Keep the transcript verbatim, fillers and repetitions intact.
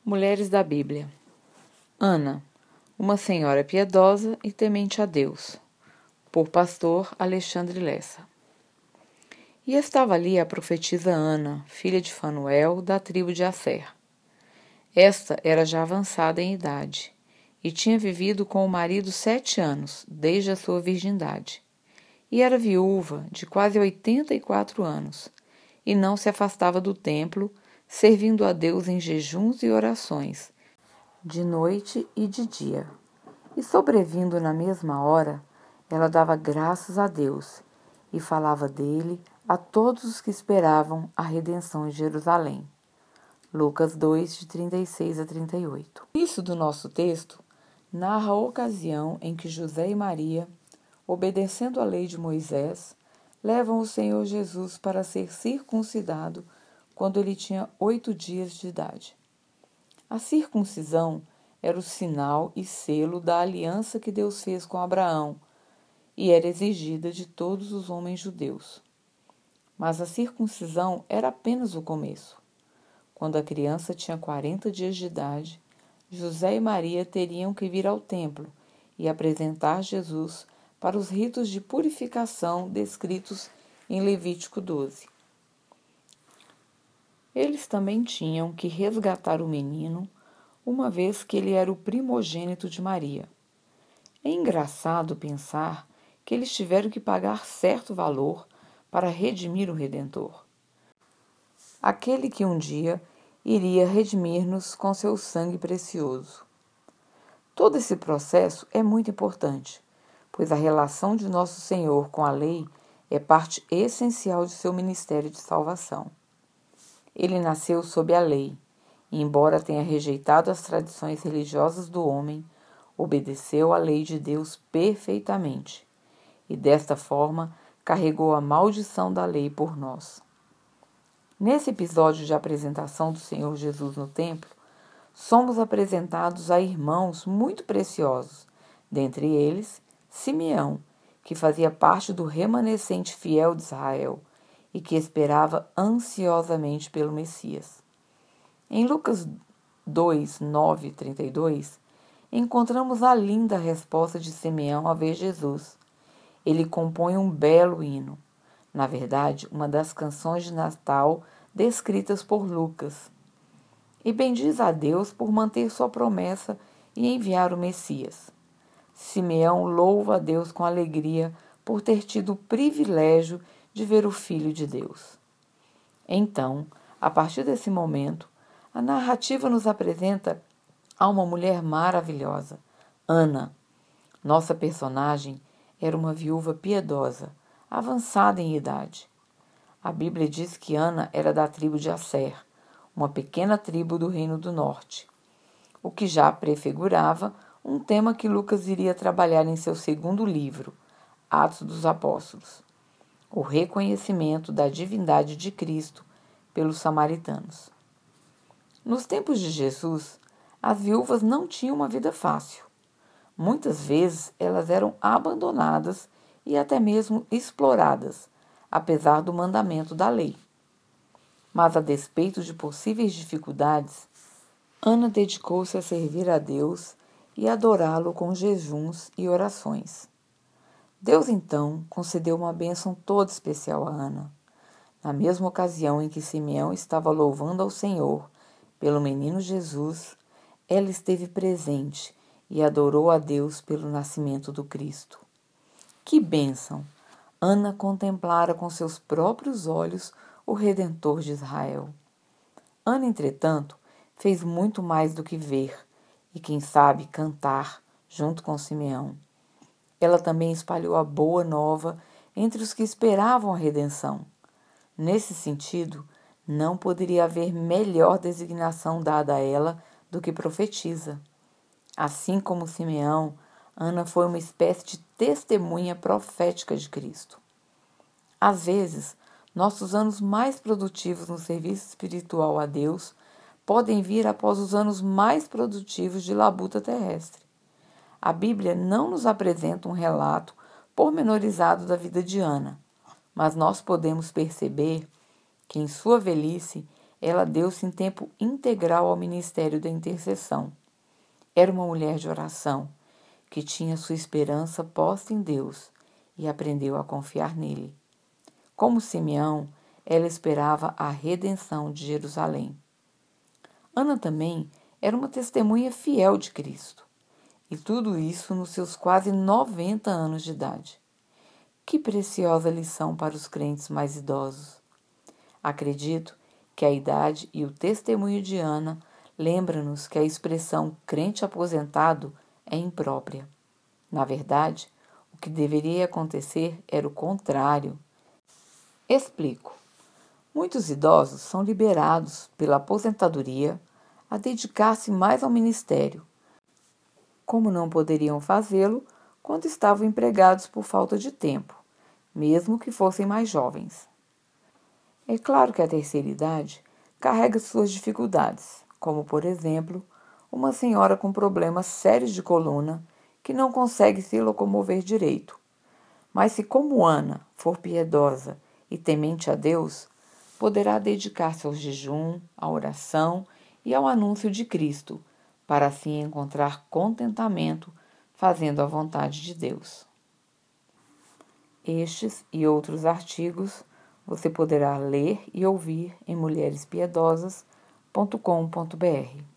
Mulheres da Bíblia. Ana, uma senhora piedosa e temente a Deus, por pastor Alexandre Lessa. E estava ali a profetisa Ana, filha de Fanuel, da tribo de Asser. Esta era já avançada em idade, e tinha vivido com o marido sete anos, desde a sua virgindade. E era viúva de quase oitenta e quatro anos, e não se afastava do templo, servindo a Deus em jejuns e orações, de noite e de dia. E sobrevindo na mesma hora, ela dava graças a Deus e falava dele a todos os que esperavam a redenção em Jerusalém. Lucas dois, de trinta e seis a trinta e oito. O início do nosso texto narra a ocasião em que José e Maria, obedecendo à lei de Moisés, levam o Senhor Jesus para ser circuncidado quando ele tinha oito dias de idade. A circuncisão era o sinal e selo da aliança que Deus fez com Abraão e era exigida de todos os homens judeus. Mas a circuncisão era apenas o começo. Quando a criança tinha quarenta dias de idade, José e Maria teriam que vir ao templo e apresentar Jesus para os ritos de purificação descritos em Levítico doze. Eles também tinham que resgatar o menino, uma vez que ele era o primogênito de Maria. É engraçado pensar que eles tiveram que pagar certo valor para redimir o Redentor, aquele que um dia iria redimir-nos com seu sangue precioso. Todo esse processo é muito importante, pois a relação de nosso Senhor com a lei é parte essencial de seu ministério de salvação. Ele nasceu sob a lei, e embora tenha rejeitado as tradições religiosas do homem, obedeceu à lei de Deus perfeitamente, e desta forma carregou a maldição da lei por nós. Nesse episódio de apresentação do Senhor Jesus no templo, somos apresentados a irmãos muito preciosos, dentre eles Simeão, que fazia parte do remanescente fiel de Israel e que esperava ansiosamente pelo Messias. Em Lucas dois, nove e trinta e dois, encontramos a linda resposta de Simeão a ver Jesus. Ele compõe um belo hino, na verdade, uma das canções de Natal descritas por Lucas. E bendiz a Deus por manter sua promessa e enviar o Messias. Simeão louva a Deus com alegria por ter tido o privilégio de ver o Filho de Deus. Então, a partir desse momento, a narrativa nos apresenta a uma mulher maravilhosa, Ana. Nossa personagem era uma viúva piedosa, avançada em idade. A Bíblia diz que Ana era da tribo de Asser, uma pequena tribo do Reino do Norte, o que já prefigurava um tema que Lucas iria trabalhar em seu segundo livro, Atos dos Apóstolos, o reconhecimento da divindade de Cristo pelos samaritanos. Nos tempos de Jesus, as viúvas não tinham uma vida fácil. Muitas vezes elas eram abandonadas e até mesmo exploradas, apesar do mandamento da lei. Mas, a despeito de possíveis dificuldades, Ana dedicou-se a servir a Deus e adorá-lo com jejuns e orações. Deus, então, concedeu uma bênção toda especial a Ana. Na mesma ocasião em que Simeão estava louvando ao Senhor pelo menino Jesus, ela esteve presente e adorou a Deus pelo nascimento do Cristo. Que bênção! Ana contemplara com seus próprios olhos o Redentor de Israel. Ana, entretanto, fez muito mais do que ver e, quem sabe, cantar junto com Simeão. Ela também espalhou a boa nova entre os que esperavam a redenção. Nesse sentido, não poderia haver melhor designação dada a ela do que profetisa. Assim como Simeão, Ana foi uma espécie de testemunha profética de Cristo. Às vezes, nossos anos mais produtivos no serviço espiritual a Deus podem vir após os anos mais produtivos de labuta terrestre. A Bíblia não nos apresenta um relato pormenorizado da vida de Ana, mas nós podemos perceber que em sua velhice ela deu-se em tempo integral ao ministério da intercessão. Era uma mulher de oração, que tinha sua esperança posta em Deus e aprendeu a confiar nele. Como Simeão, ela esperava a redenção de Jerusalém. Ana também era uma testemunha fiel de Cristo, e tudo isso nos seus quase noventa anos de idade. Que preciosa lição para os crentes mais idosos! Acredito que a idade e o testemunho de Ana lembram-nos que a expressão crente aposentado é imprópria. Na verdade, o que deveria acontecer era o contrário. Explico. Muitos idosos são liberados pela aposentadoria a dedicar-se mais ao ministério, como não poderiam fazê-lo quando estavam empregados por falta de tempo, mesmo que fossem mais jovens. É claro que a terceira idade carrega suas dificuldades, como, por exemplo, uma senhora com problemas sérios de coluna que não consegue se locomover direito. Mas se, como Ana, for piedosa e temente a Deus, poderá dedicar-se ao jejum, à oração e ao anúncio de Cristo, para assim encontrar contentamento fazendo a vontade de Deus. Estes e outros artigos você poderá ler e ouvir em mulheres piedosas ponto com ponto br.